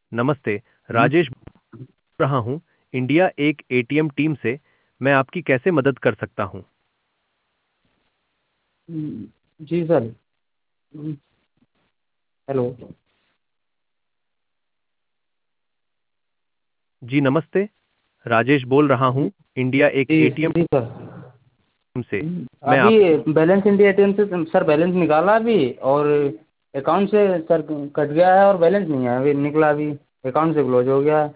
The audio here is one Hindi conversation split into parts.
नमस्ते। राजेश बोल रहा हूँ इंडिया एक एटीएम टीम से। मैं आपकी कैसे मदद कर सकता हूँ? जी सर। हेलो। जी नमस्ते। राजेश बोल रहा हूँ इंडिया एक जी एटीएम जी सर। टीम से। मैं अभी आप बैलेंस इंडिया एटीएम से सर बैलेंस निकाला अभी, और अकाउंट से सर कट गया है और बैलेंस नहीं है अभी निकला, अभी अकाउंट से क्लोज हो गया है।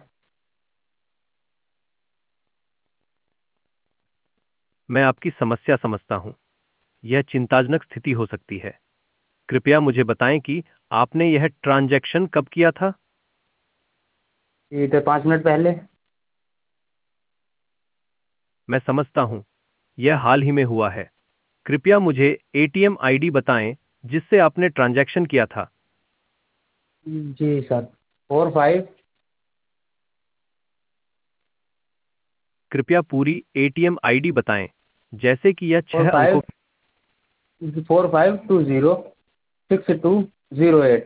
मैं आपकी समस्या समझता हूँ। यह चिंताजनक स्थिति हो सकती है। कृपया मुझे बताएं कि आपने यह ट्रांजैक्शन कब किया था? ये तो 5 मिनट पहले। मैं समझता हूँ, यह हाल ही में हुआ है। कृपया मुझे एटीएम आईडी बताएं जिससे आपने ट्रांजैक्शन किया था। जी सर। 45। कृपया पूरी एटीएम आईडी बताएं, जैसे कि यह फोर 6 अंकों। फाइव 4520 6208।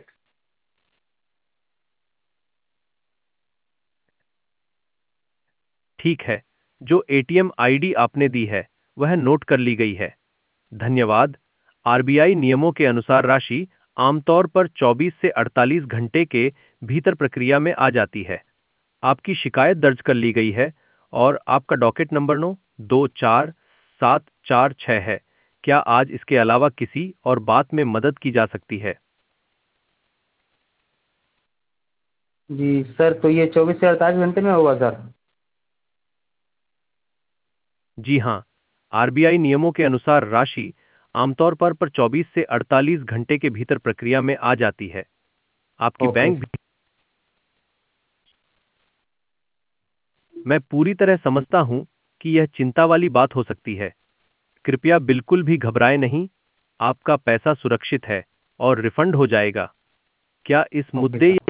ठीक है, जो एटीएम आईडी आपने दी है वह नोट कर ली गई है। धन्यवाद। आरबीआई नियमों के अनुसार राशि आमतौर पर 24 से 48 घंटे के भीतर प्रक्रिया में आ जाती है। आपकी शिकायत दर्ज कर ली गई है और आपका डॉकेट नंबर 9244746 है। क्या आज इसके अलावा किसी और बात में मदद की जा सकती है? जी सर, तो ये 24 से 48 घंटे में होगा सर? जी हाँ, आरबीआई नियमों के अनुसार राशि आमतौर पर 24 से 48 घंटे के भीतर प्रक्रिया में आ जाती है। आपकी ओके बैंक सर। भी। मैं पूरी तरह समझता हूं कि यह चिंता वाली बात हो सकती है। कृपया बिल्कुल भी घबराएं नहीं। आपका पैसा सुरक्षित है और रिफंड हो जाएगा। क्या इस ओके मुद्दे सर।